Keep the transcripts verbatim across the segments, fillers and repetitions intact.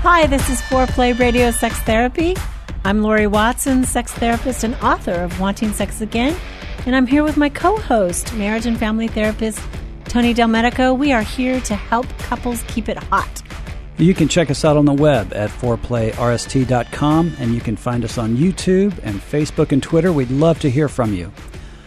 Hi, this is Foreplay Radio Sex Therapy. I'm Lori Watson, sex therapist and author of Wanting Sex Again, and I'm here with my co-host, marriage and family therapist, Tony Del Medico. We are here to help couples keep it hot. You can check us out on the web at foreplay r s t dot com, and you can find us on YouTube and Facebook and Twitter. We'd love to hear from you.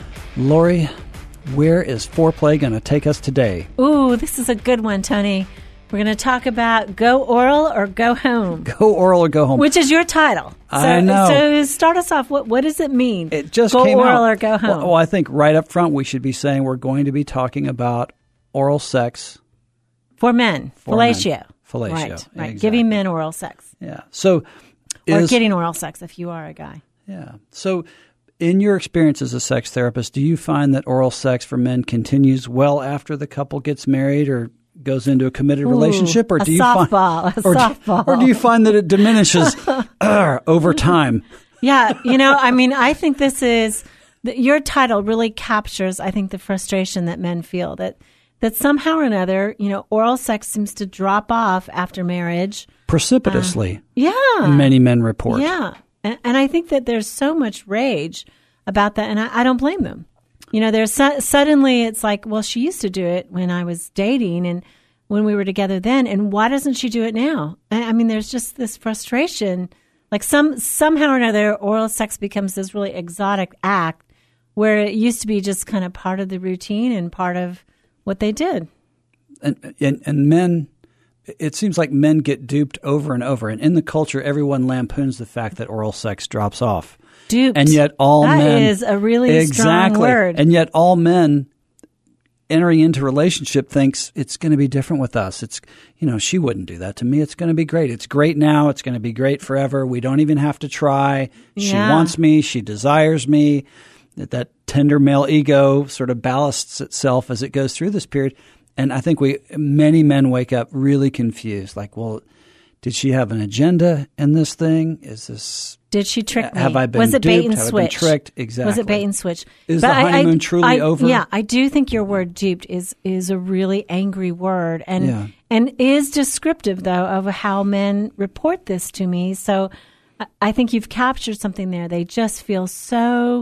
Lori, where is Foreplay going to take us today? Ooh, this is a good one, Tony. We're going to talk about go oral or go home. Go oral or go home. Which is your title. So, I know. So start us off. What what does it mean? It just go came oral out. or go home. Well, well, I think right up front we should be saying we're going to be talking about oral sex. For men. For fellatio. Men. Fellatio. Right, right. Exactly. Giving men oral sex. Yeah. So, Or is, getting oral sex if you are a guy. Yeah. So, in your experience as a sex therapist, do you find that oral sex for men continues well after the couple gets married or goes into a committed Ooh, relationship, or a do you softball, find, a or, softball. or do you find that it diminishes uh, over time? Yeah, you know, I mean, I think this is your title really captures, I think, the frustration that men feel that that somehow or another, you know, oral sex seems to drop off after marriage precipitously. Uh, yeah, many men report. Yeah, and, and I think that there's so much rage about that, and I, I don't blame them. You know, there's su- suddenly it's like, well, she used to do it when I was dating and when we were together then, and why doesn't she do it now? I, I mean, there's just this frustration. Like some somehow or another, oral sex becomes this really exotic act where it used to be just kind of part of the routine and part of what they did. And, and, and men, it seems like men get duped over and over. And in the culture, everyone lampoons the fact that oral sex drops off. Duped. And yet all that men. That is a really exactly, strong word. And yet all men entering into relationship thinks it's going to be different with us. It's, you know, she wouldn't do that to me. It's going to be great. It's great now. It's going to be great forever. We don't even have to try. She Yeah. wants me. She desires me. That, that tender male ego sort of ballasts itself as it goes through this period. And I think we, many men wake up really confused. Like, well, did she have an agenda in this thing? Is this... Did she trick me? Have I been Was it duped? bait and Have switch? I been tricked? Exactly. Was it bait and switch? Is But the I- honeymoon I- truly I- over? Yeah, I do think your word duped is is a really angry word and Yeah. and is descriptive, though, of how men report this to me. So I- I think you've captured something there. They just feel so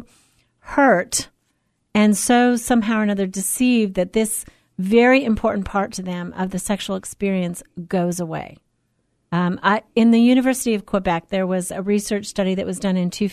hurt and so somehow or another deceived that this very important part to them of the sexual experience goes away. Um, I, in the University of Quebec, there was a research study that was done in two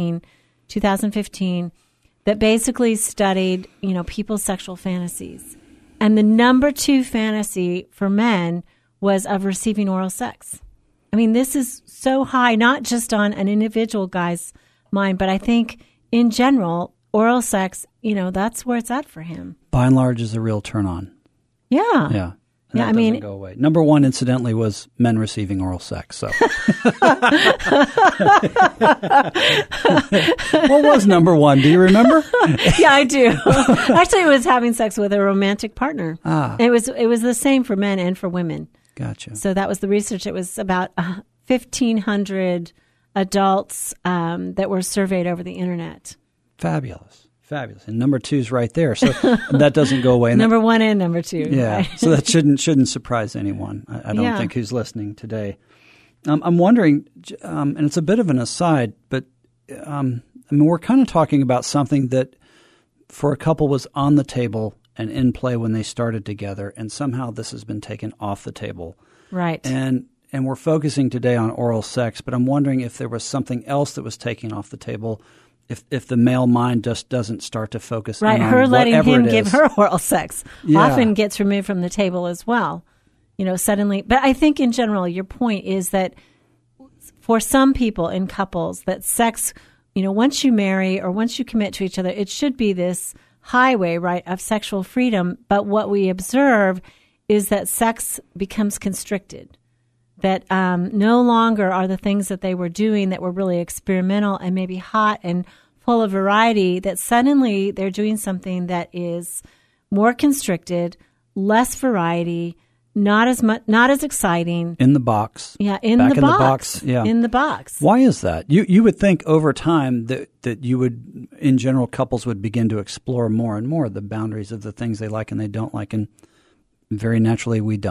thousand fifteen that basically studied, you know, people's sexual fantasies. And the number two fantasy for men was of receiving oral sex. I mean, this is so high, not just on an individual guy's mind, but I think in general, oral sex, you know, that's where it's at for him. By and large is a real turn on. Yeah. Yeah. And Yeah, that I mean, doesn't go away. Number one, incidentally, was men receiving oral sex. So, what was number one? Do you remember? Yeah, I do. Actually, it was having sex with a romantic partner. Ah. It was it was the same for men and for women. Gotcha. So that was the research. It was about uh, fifteen hundred adults um, that were surveyed over the internet. Fabulous. Fabulous. And number two is right there. So that doesn't go away. And Number that, one and number two. yeah. Right. So that shouldn't shouldn't surprise anyone. I, I don't Yeah. think who's listening today. Um, I'm wondering, um, and it's a bit of an aside, but um, I mean, we're kind of talking about something that for a couple was on the table and in play when they started together, and somehow this has been taken off the table. Right. And and we're focusing today on oral sex, but I'm wondering if there was something else that was taken off the table. If if the male mind just doesn't start to focus Right, in on her letting whatever him it give is. her oral sex Yeah. often gets removed from the table as well. You know, suddenly. But I think in general, your point is that for some people in couples, that sex, you know, once you marry or once you commit to each other, it should be this highway, right, of sexual freedom. But what we observe is that sex becomes constricted. That um, no longer are the things that they were doing that were really experimental and maybe hot and full of variety, that suddenly they're doing something that is more constricted, less variety, not as much, not as exciting. In the box. Yeah, in, Back the, in box. the box. Yeah. In the box. Why is that? You you would think over time that, that you would, in general, couples would begin to explore more and more the boundaries of the things they like and they don't like, and very naturally we don't.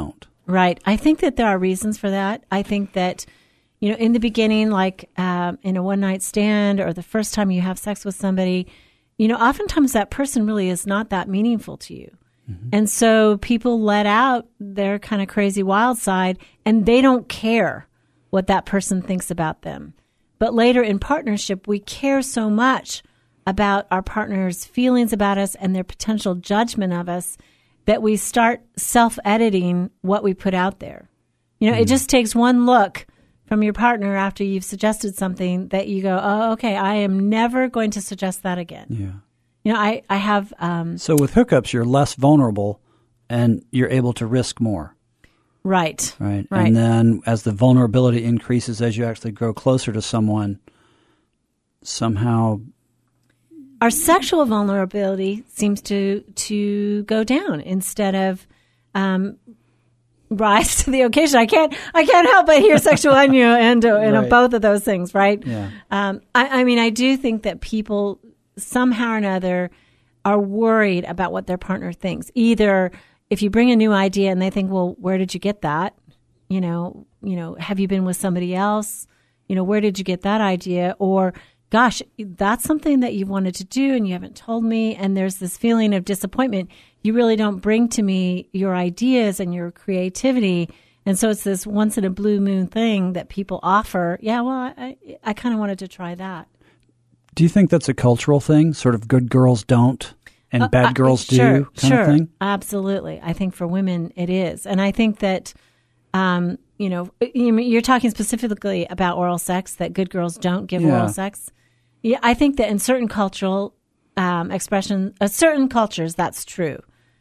Right. I think that there are reasons for that. I think that, you know, in the beginning, like um, in a one-night stand or the first time you have sex with somebody, you know, oftentimes that person really is not that meaningful to you. Mm-hmm. And so people let out their kind of crazy wild side, and they don't care what that person thinks about them. But later in partnership, we care so much about our partner's feelings about us and their potential judgment of us that we start self-editing what we put out there. You know, mm. it just takes one look from your partner after you've suggested something that you go, oh, okay, I am never going to suggest that again. Yeah. You know, I, I have... Um, so with hookups, you're less vulnerable and you're able to risk more. Right. Right. Right. And then as the vulnerability increases, as you actually grow closer to someone, somehow... Our sexual vulnerability seems to to go down instead of um, rise to the occasion. I can't I can't help but hear sexual innuendo in right. both of those things, right? Yeah. Um, I, I mean, I do think that people somehow or another are worried about what their partner thinks. Either if you bring a new idea and they think, well, where did you get that? You know, you know, have you been with somebody else? You know, where did you get that idea? Or gosh, that's something that you wanted to do and you haven't told me, and there's this feeling of disappointment. You really don't bring to me your ideas and your creativity. And so it's this once in a blue moon thing that people offer. Yeah, well, I, I kind of wanted to try that. Do you think that's a cultural thing, sort of good girls don't and uh, bad girls uh, sure, do kind sure, of thing? Absolutely. I think for women it is. And I think that, um, you know, you're talking specifically about oral sex, that good girls don't give yeah. oral sex. Yeah, I think that in certain cultural um, expression, uh, certain cultures, that's true.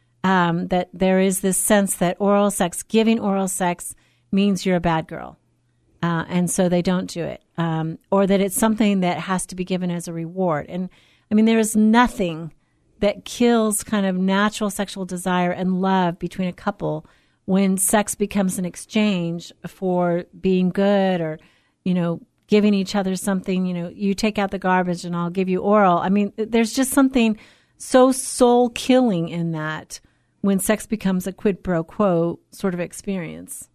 Um, that there is this sense that oral sex, giving oral sex, means you're a bad girl, uh, and so they don't do it, um, or that it's something that has to be given as a reward. And I mean, there is nothing that kills kind of natural sexual desire and love between a couple when sex becomes an exchange for being good, or you know, giving each other something, you know, you take out the garbage and I'll give you oral. I mean, there's just something so soul-killing in that when sex becomes a quid pro quo sort of experience.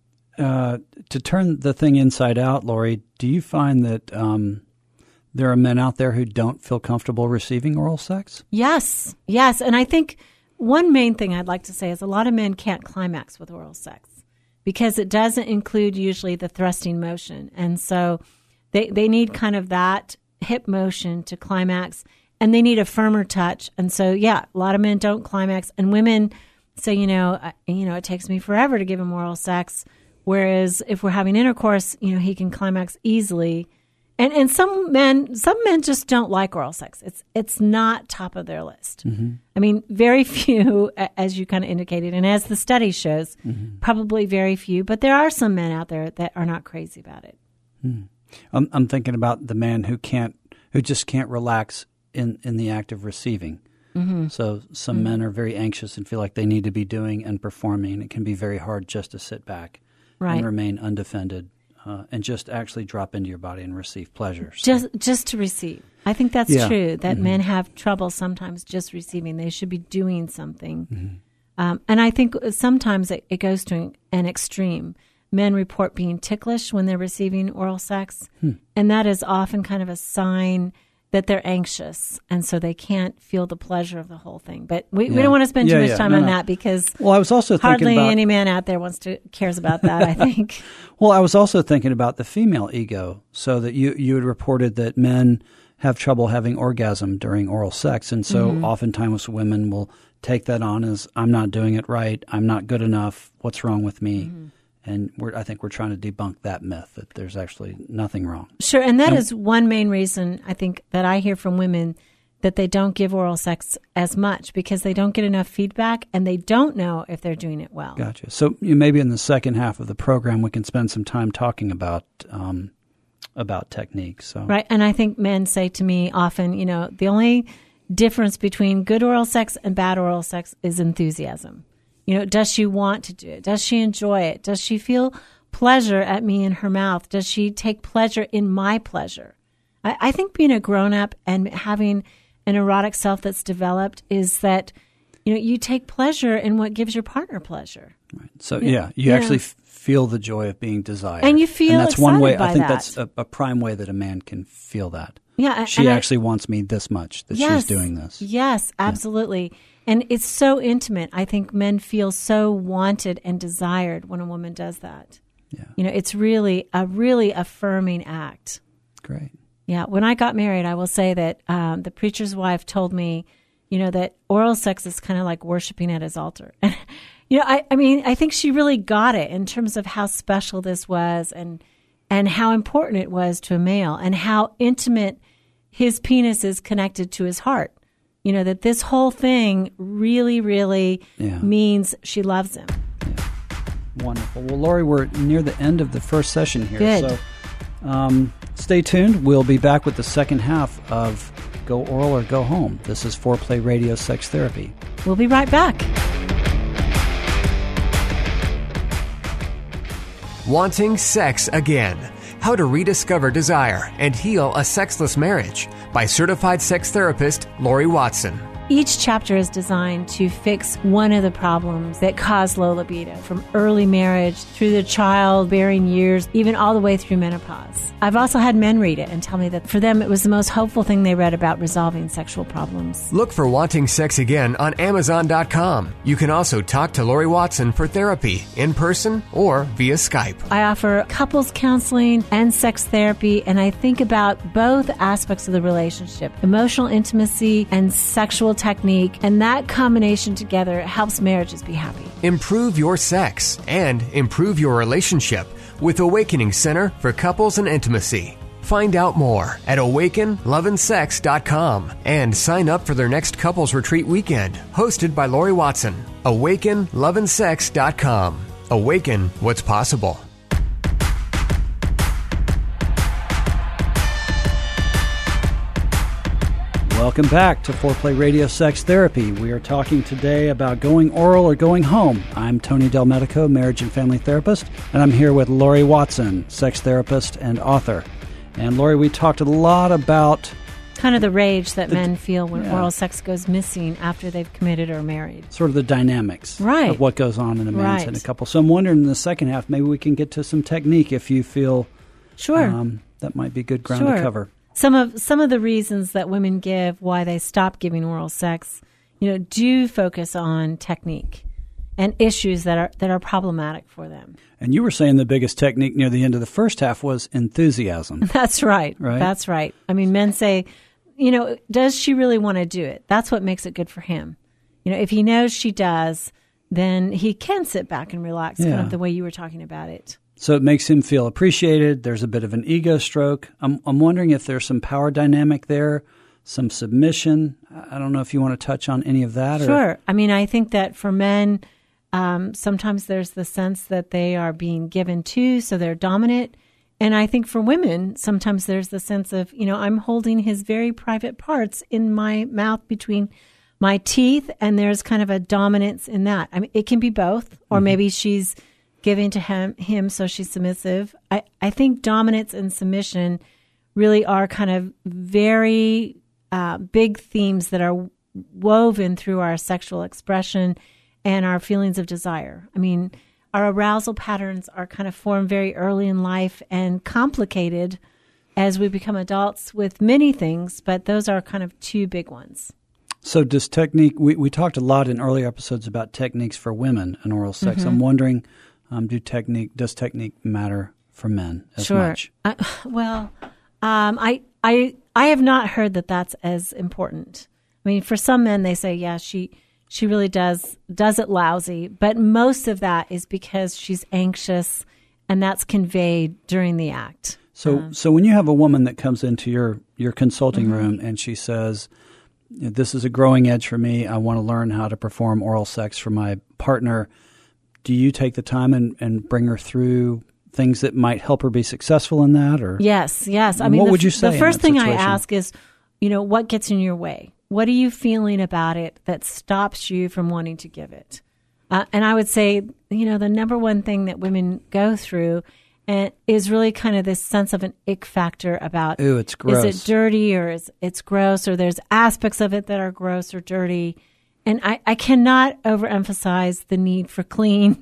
Uh, to turn the thing inside out, Lori, do you find that um, there are men out there who don't feel comfortable receiving oral sex? Yes, yes. And I think one main thing I'd like to say is a lot of men can't climax with oral sex, because it doesn't include usually the thrusting motion. And so they they need kind of that hip motion to climax, and they need a firmer touch. And so, yeah, a lot of men don't climax, and women say, you know, I, you know, it takes me forever to give him oral sex, whereas if we're having intercourse, you know, he can climax easily. And and some men some men just don't like oral sex. It's it's not top of their list. Mm-hmm. I mean, very few, as you kind of indicated, and as the study shows, mm-hmm. probably very few. But there are some men out there that are not crazy about it. Hmm. I'm I'm thinking about the man who can't, who just can't relax in, in the act of receiving. Mm-hmm. So some mm-hmm. men are very anxious and feel like they need to be doing and performing. It can be very hard just to sit back right. and remain undefended. Uh, and just actually drop into your body and receive pleasure. So. Just just to receive. I think that's yeah. true, that mm-hmm. men have trouble sometimes just receiving. They should be doing something. Mm-hmm. Um, and I think sometimes it, it goes to an extreme. Men report being ticklish when they're receiving oral sex, hmm. and that is often kind of a sign that they're anxious, and so they can't feel the pleasure of the whole thing. But we, yeah. we don't want to spend yeah, too much yeah. time no, on no. that, because well, I was also hardly thinking about, any man out there wants to cares about that, I think. Well, I was also thinking about the female ego, so that you, you had reported that men have trouble having orgasm during oral sex, and so mm-hmm. oftentimes women will take that on as, I'm not doing it right, I'm not good enough, what's wrong with me? Mm-hmm. And we're, I think we're trying to debunk that myth that there's actually nothing wrong. Sure, and that and, is one main reason I think that I hear from women that they don't give oral sex as much, because they don't get enough feedback and they don't know if they're doing it well. Gotcha. So you maybe in the second half of the program we can spend some time talking about um, about techniques. So. Right, and I think men say to me often, you know, the only difference between good oral sex and bad oral sex is enthusiasm. You know, does she want to do it? Does she enjoy it? Does she feel pleasure at me in her mouth? Does she take pleasure in my pleasure? I, I think being a grown-up and having an erotic self that's developed is that you know, you take pleasure in what gives your partner pleasure. Right. So, yeah, you yeah. actually f- feel the joy of being desired. And you feel and that's excited one way, by I think that. that's a, a prime way that a man can feel that. Yeah, She and actually I, wants me this much, that yes, she's doing this. Yes, absolutely. Yeah. And it's so intimate. I think men feel so wanted and desired when a woman does that. Yeah. You know, it's really a really affirming act. Great. Yeah. When I got married, I will say that um, the preacher's wife told me, you know, that oral sex is kind of like worshiping at his altar. And, you know, I, I mean, I think she really got it in terms of how special this was and and how important it was to a male and how intimate his penis is connected to his heart. You know, that this whole thing really, really yeah. means she loves him. Yeah. Wonderful. Well, Lori, we're near the end of the first session here. Good. So um, stay tuned. We'll be back with the second half of Go Oral or Go Home. This is Foreplay Radio Sex Therapy. We'll be right back. Wanting sex again. How to rediscover desire and heal a sexless marriage by certified sex therapist Lori Watson. Each chapter is designed to fix one of the problems that cause low libido, from early marriage through the childbearing years, even all the way through menopause. I've also had men read it and tell me that for them it was the most hopeful thing they read about resolving sexual problems. Look for Wanting Sex Again on Amazon dot com. You can also talk to Lori Watson for therapy in person or via Skype. I offer couples counseling and sex therapy, and I think about both aspects of the relationship, emotional intimacy and sexual technique, and that combination together helps marriages be happy. Improve your sex and improve your relationship with Awakening Center for Couples and Intimacy. Find out more at awaken love and sex dot com and sign up for their next couples retreat weekend, hosted by Lori Watson. awaken love and sex dot com. Awaken what's possible. Welcome back to Foreplay Radio Sex Therapy. We are talking today about going oral or going home. I'm Tony Del Medico, marriage and family therapist, and I'm here with Lori Watson, sex therapist and author. And Lori, we talked a lot about kind of the rage that the, men feel when yeah. oral sex goes missing after they've committed or married. Sort of the dynamics right. of what goes on in a man's right. and a couple. So I'm wondering in the second half, maybe we can get to some technique if you feel sure um, that might be good ground sure. to cover. Some of some of the reasons that women give why they stop giving oral sex, you know, do focus on technique and issues that are that are problematic for them. And you were saying the biggest technique near the end of the first half was enthusiasm. That's right. Right? That's right. I mean, men say, you know, does she really want to do it? That's what makes it good for him. You know, if he knows she does, then he can sit back and relax, yeah. kind of the way you were talking about it. So it makes him feel appreciated. There's a bit of an ego stroke. I'm, I'm wondering if there's some power dynamic there, some submission. I don't know if you want to touch on any of that. Sure. Or... I mean, I think that for men, um, sometimes there's the sense that they are being given to, so they're dominant. And I think for women, sometimes there's the sense of, you know, I'm holding his very private parts in my mouth between my teeth, and there's kind of a dominance in that. I mean, it can be both, or mm-hmm. maybe she's giving to him, him so she's submissive. I, I think dominance and submission really are kind of very uh, big themes that are woven through our sexual expression and our feelings of desire. I mean, our arousal patterns are kind of formed very early in life and complicated as we become adults with many things, but those are kind of two big ones. So does technique, we, we talked a lot in earlier episodes about techniques for women and oral sex. Mm-hmm. I'm wondering, Um, do technique does technique matter for men as sure. much? Uh, well, um, I I I have not heard that that's as important. I mean, for some men, they say, yeah, she she really does does it lousy, but most of that is because she's anxious, and that's conveyed during the act. So, um, so when you have a woman that comes into your your consulting mm-hmm. room and she says, "This is a growing edge for me. I want to learn how to perform oral sex for my partner." Do you take the time and, and bring her through things that might help her be successful in that? Or yes, yes. I mean, what the, would you say? The first in thing situation? I ask is, you know, what gets in your way? What are you feeling about it that stops you from wanting to give it? Uh, and I would say, you know, the number one thing that women go through and is really kind of this sense of an ick factor about, ooh, it's gross. Is it dirty or is it's gross, or there's aspects of it that are gross or dirty. And I, I cannot overemphasize the need for clean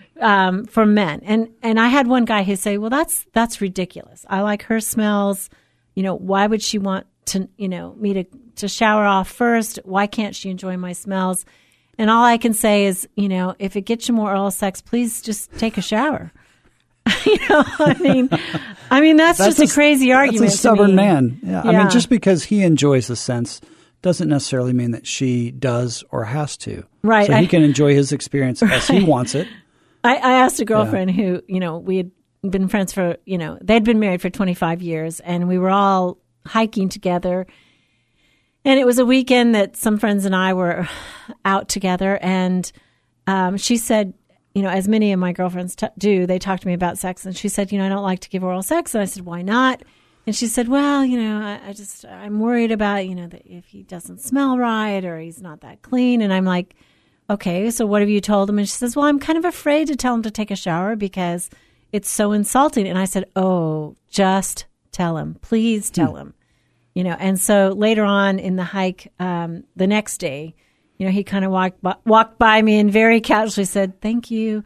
um, for men. And and I had one guy who say, well, that's that's ridiculous. I like her smells. You know, why would she want to, you know, me to, to shower off first? Why can't she enjoy my smells? And all I can say is, you know, if it gets you more oral sex, please just take a shower. you know, I mean, I mean that's, that's just a, a crazy argument. That's a stubborn to me. man. Yeah. yeah. I mean, just because he enjoys the sense doesn't necessarily mean that she does or has to. Right. So I, he can enjoy his experience right. as he wants it. I, I asked a girlfriend yeah. who, you know, we had been friends for, you know, they'd been married for twenty-five years, and we were all hiking together. And it was a weekend that some friends and I were out together. And um, she said, you know, as many of my girlfriends t- do, they talk to me about sex. And she said, you know, I don't like to give oral sex. And I said, why not? And she said, well, you know, I, I just, I'm worried about, you know, that if he doesn't smell right or he's not that clean. And I'm like, okay, so what have you told him? And she says, well, I'm kind of afraid to tell him to take a shower because it's so insulting. And I said, oh, just tell him. Please tell hmm. him. You know, and so later on in the hike, um, the next day, you know, he kind of walked by, walked by me and very casually said, thank you.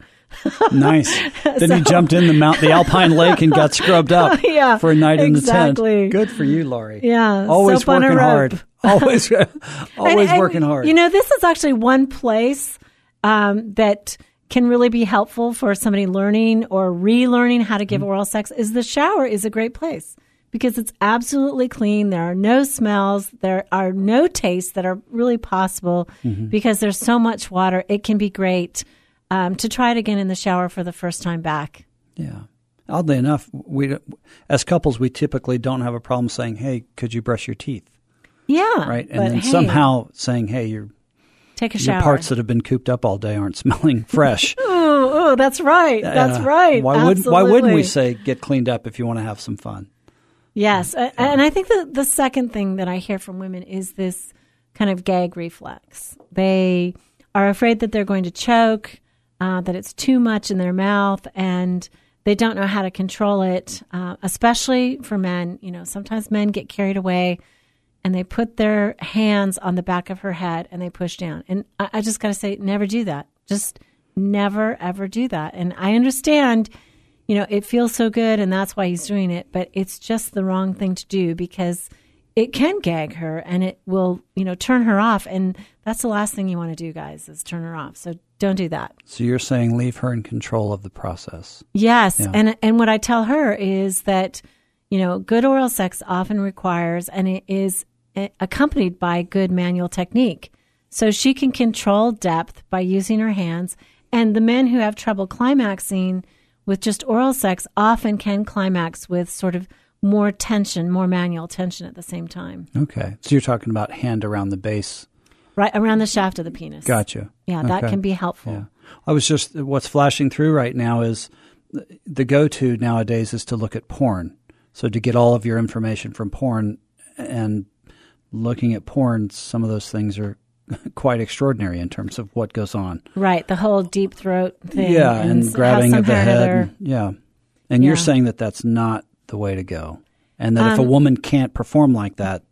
Nice. Then so, he jumped in the mount, the Alpine Lake and got scrubbed up yeah, for a night in exactly. the tent. Good for you, Laurie. Yeah. Always working hard. Always, always and, working and, hard. You know, this is actually one place um, that can really be helpful for somebody learning or relearning how to give mm-hmm. oral sex is the shower is a great place. Because it's absolutely clean. There are no smells. There are no tastes that are really possible mm-hmm. because there's so much water. It can be great um, to try it again in the shower for the first time back. Yeah. Oddly enough, we as couples, we typically don't have a problem saying, hey, could you brush your teeth? Yeah. Right? And then hey, somehow saying, hey, your, take a shower. your parts that have been cooped up all day aren't smelling fresh. oh, oh, that's right. That's uh, right. Why, would, why wouldn't we say get cleaned up if you want to have some fun? Yes. Yeah. And I think that the second thing that I hear from women is this kind of gag reflex. They are afraid that they're going to choke, uh, that it's too much in their mouth, and they don't know how to control it, uh, especially for men. You know, sometimes men get carried away and they put their hands on the back of her head and they push down. And I, I just got to say, never do that. Just never, ever do that. And I understand, you know, it feels so good and that's why he's doing it, but it's just the wrong thing to do because it can gag her and it will, you know, turn her off. And that's the last thing you want to do, guys, is turn her off. So don't do that. So you're saying leave her in control of the process. Yes. Yeah. And and what I tell her is that, you know, good oral sex often requires, and it is accompanied by good manual technique. So she can control depth by using her hands. And the men who have trouble climaxing with just oral sex often can climax with sort of more tension, more manual tension at the same time. Okay. So you're talking about hand around the base. Right, around the shaft of the penis. Gotcha. Yeah, that okay. can be helpful. Yeah. I was just, what's flashing through right now is the go-to nowadays is to look at porn. So to get all of your information from porn, and looking at porn, some of those things are quite extraordinary in terms of what goes on. Right, the whole deep throat thing. Yeah, and, and grabbing of the head. And, yeah. And yeah. you're saying that that's not the way to go. And that um, if a woman can't perform like that.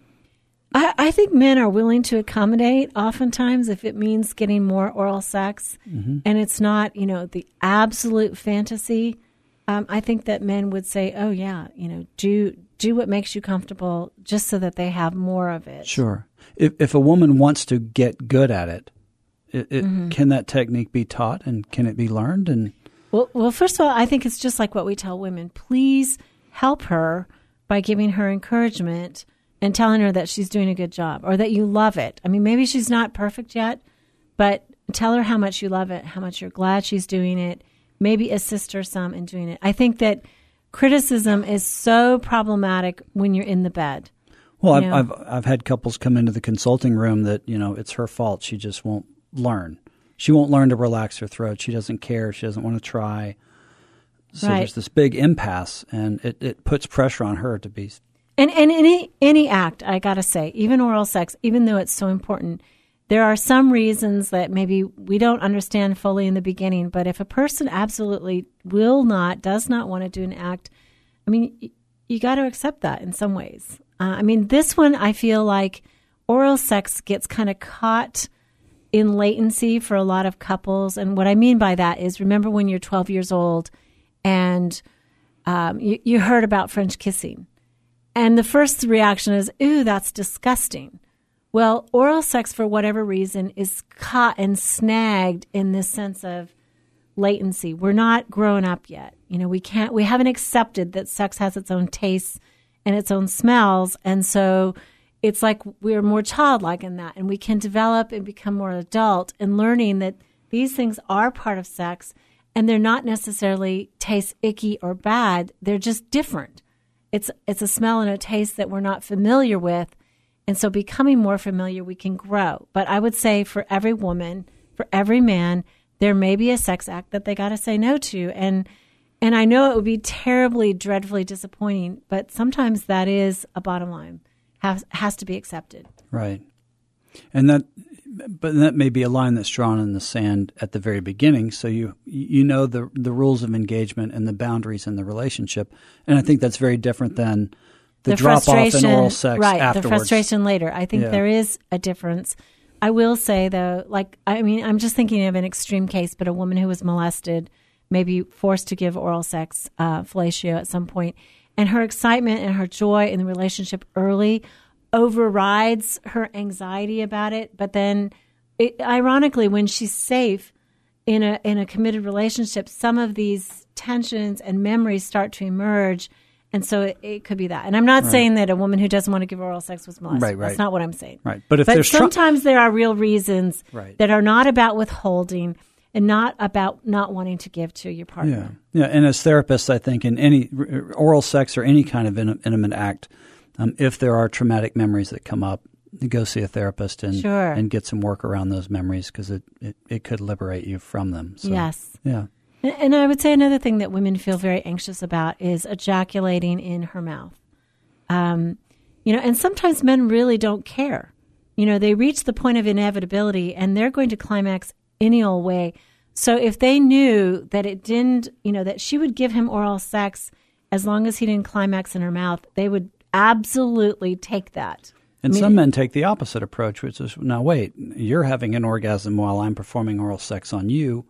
I, I think men are willing to accommodate oftentimes if it means getting more oral sex. Mm-hmm. And it's not, you know, the absolute fantasy. Um, I think that men would say, oh, yeah, you know, do do what makes you comfortable just so that they have more of it. Sure. If if a woman wants to get good at it, it, it mm-hmm. can that technique be taught and can it be learned? And well, well, first of all, I think it's just like what we tell women. Please help her by giving her encouragement and telling her that she's doing a good job or that you love it. I mean, maybe she's not perfect yet, but tell her how much you love it, how much you're glad she's doing it. Maybe assist her some in doing it. I think that criticism is so problematic when you're in the bed. Well, I've, know? I've I've had couples come into the consulting room that, you know, it's her fault. She just won't learn. She won't learn to relax her throat. She doesn't care. She doesn't want to try. So right. there's this big impasse, and it, it puts pressure on her to be. And and any any act, I gotta say, even oral sex, even though it's so important, there are some reasons that maybe we don't understand fully in the beginning. But if a person absolutely will not, does not want to do an act, I mean, you, you got to accept that in some ways. Uh, I mean, this one, I feel like oral sex gets kind of caught in latency for a lot of couples. And what I mean by that is, remember when you're twelve years old and um, you, you heard about French kissing. And the first reaction is, ooh, that's disgusting. Well, oral sex, for whatever reason, is caught and snagged in this sense of latency. We're not grown up yet. You know, we can't, we haven't accepted that sex has its own tastes and its own smells. And so it's like we're more childlike in that. And we can develop and become more adult in learning that these things are part of sex and they're not necessarily taste icky or bad. They're just different. It's it's a smell and a taste that we're not familiar with. And so becoming more familiar, we can grow. But I would say for every woman, for every man, there may be a sex act that they got to say no to. And and I know it would be terribly, dreadfully disappointing, but sometimes that is a bottom line, has, has to be accepted. Right. And that, but that may be a line that's drawn in the sand at the very beginning. So you you know the the rules of engagement and the boundaries in the relationship. And I think that's very different than the, the drop off in oral sex right, afterwards. The frustration later. I think yeah. there is a difference. I will say, though, like, I mean, I'm just thinking of an extreme case, but a woman who was molested, maybe forced to give oral sex, uh, fellatio at some point, and her excitement and her joy in the relationship early overrides her anxiety about it. But then, it, ironically, when she's safe in a in a committed relationship, some of these tensions and memories start to emerge. And so it, it could be that. And I'm not right. saying that a woman who doesn't want to give oral sex was molested. Right, right. That's not what I'm saying. Right. But if but there's sometimes tr- there are real reasons right. that are not about withholding and not about not wanting to give to your partner. Yeah. Yeah. And as therapists, I think in any oral sex or any kind of in, intimate act, um, if there are traumatic memories that come up, you go see a therapist and sure. and get some work around those memories because it, it, it could liberate you from them. So, yes. Yeah. And I would say another thing that women feel very anxious about is ejaculating in her mouth. Um, you know, and sometimes men really don't care. You know, they reach the point of inevitability and they're going to climax any old way. So if they knew that it didn't, you know, that she would give him oral sex as long as he didn't climax in her mouth, they would absolutely take that. And I mean, some men take the opposite approach, which is, now wait, you're having an orgasm while I'm performing oral sex on you.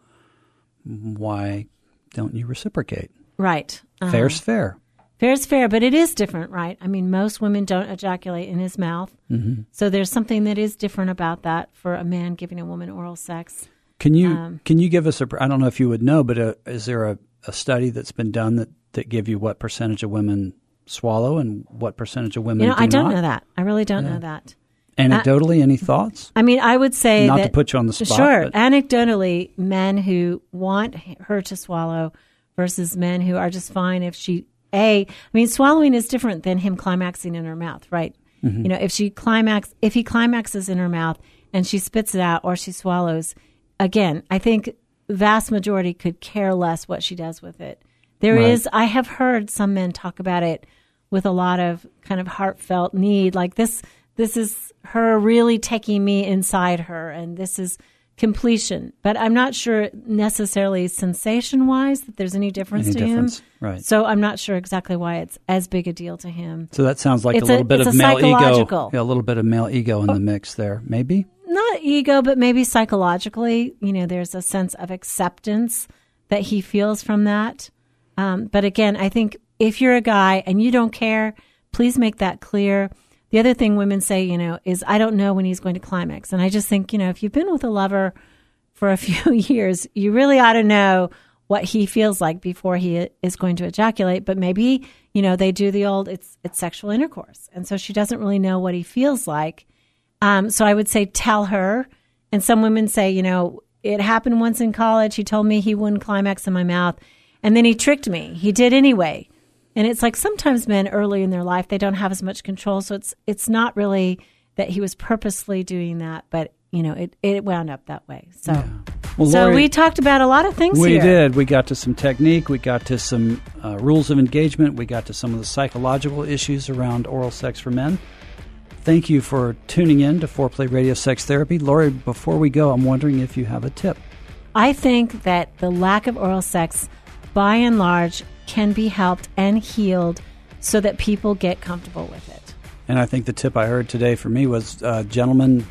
Why don't you reciprocate? Right. Uh-huh. Fair's fair. Fair's fair, but it is different, right? I mean, most women don't ejaculate in his mouth. Mm-hmm. So there's something that is different about that for a man giving a woman oral sex. Can you um, can you give us a, I don't know if you would know, but a, is there a, a study that's been done that, that give you what percentage of women swallow and what percentage of women you know, do I don't not? know that. I really don't yeah. know that. Anecdotally, uh, any thoughts? I mean, I would say Not that, to put you on the spot. Sure. But. Anecdotally, men who want her to swallow versus men who are just fine if she, A, I mean, swallowing is different than him climaxing in her mouth, right? Mm-hmm. You know, if she climax, if he climaxes in her mouth and she spits it out or she swallows, again, I think vast majority could care less what she does with it. There right. is, I have heard some men talk about it with a lot of kind of heartfelt need, like this, this is her really taking me inside her, and this is completion. But I'm not sure necessarily sensation-wise that there's any difference any to difference. him. Right. So I'm not sure exactly why it's as big a deal to him. So that sounds like it's a little a, bit it's of a male psychological. ego. Yeah, a little bit of male ego in oh, the mix there, maybe? Not ego, but maybe psychologically. You know, there's a sense of acceptance that he feels from that. Um, but again, I think if you're a guy and you don't care, please make that clear. The other thing women say, you know, is I don't know when he's going to climax. And I just think, you know, if you've been with a lover for a few years, you really ought to know what he feels like before he is going to ejaculate. But maybe, you know, they do the old, it's it's sexual intercourse. And so she doesn't really know what he feels like. Um, so I would say tell her. And some women say, you know, it happened once in college. He told me he wouldn't climax in my mouth. And then he tricked me. He did anyway. And it's like sometimes men early in their life, they don't have as much control. So it's it's not really that he was purposely doing that, but, you know, it, it wound up that way. So yeah. well, so Lori, we talked about a lot of things we here. We did. We got to some technique. We got to some uh, rules of engagement. We got to some of the psychological issues around oral sex for men. Thank you for tuning in to Foreplay Radio Sex Therapy. Lori, before we go, I'm wondering if you have a tip. I think that the lack of oral sex, by and large, can be helped and healed so that people get comfortable with it. And I think the tip I heard today for me was, uh, gentlemen,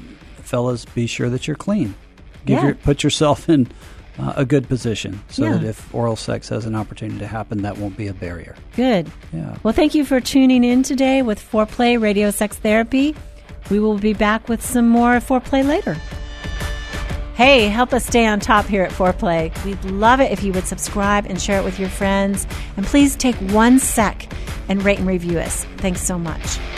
fellas, be sure that you're clean. Give Yeah. your, put yourself in uh, a good position so Yeah. that if oral sex has an opportunity to happen, that won't be a barrier. Good. Yeah. Well, thank you for tuning in today with Foreplay Radio Sex Therapy. We will be back with some more Foreplay later. Hey, help us stay on top here at Foreplay. We'd love it if you would subscribe and share it with your friends. And please take one sec and rate and review us. Thanks so much.